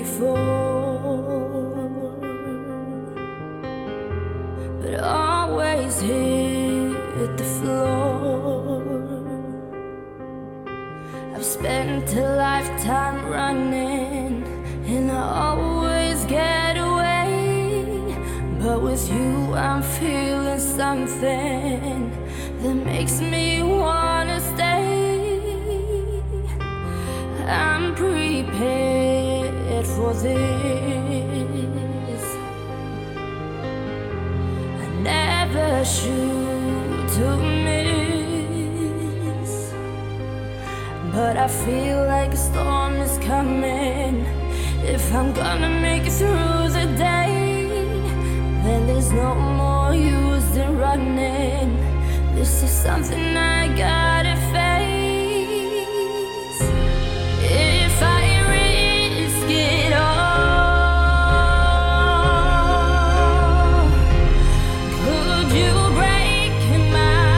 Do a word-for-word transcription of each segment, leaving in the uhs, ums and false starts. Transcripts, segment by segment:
before, but always hit the floor. I've spent a lifetime running, and I always get away. But with you I'm feeling something that makes me wanna stay. I'm prepared for this. I never shoot to miss, but I feel like a storm is coming. If I'm gonna make it through the day, then there's no more use in running. This is something I gotta face. If I risk it all, could you break my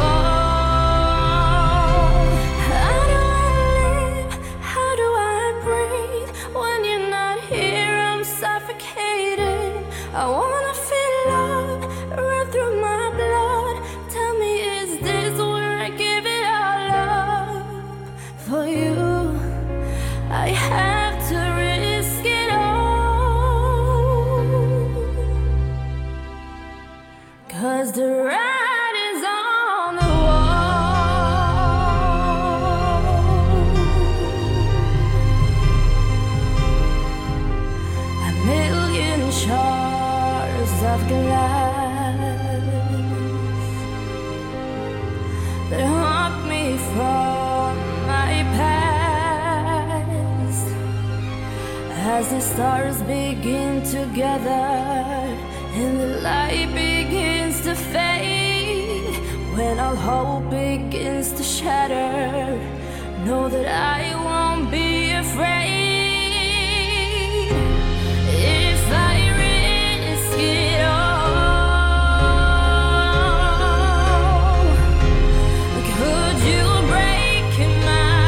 fall? How do I live? How do I breathe? When you're not here, I'm suffocating. I wanna feel love run through my blood. Tell me, is this where I give it all up? For you, I have to risk it all, 'cause the writing's on the wall. A million shards of glass that haunt me from my past. As the stars begin to gather and the light begins to fade, when all hope begins to shatter, know that I won't be afraid. If I risk it all, could you break my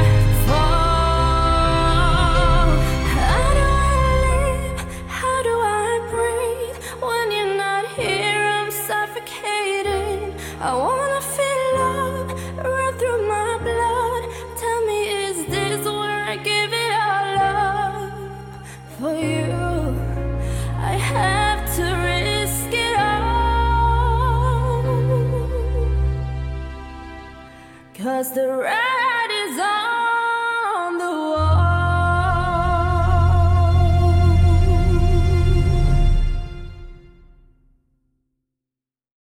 fall? How do I live? How do I breathe? When you're not here, I'm suffocating. I wanna feel love run through my blood. Tell me, is this where I give it all up? For you, I have to risk it all, 'cause the right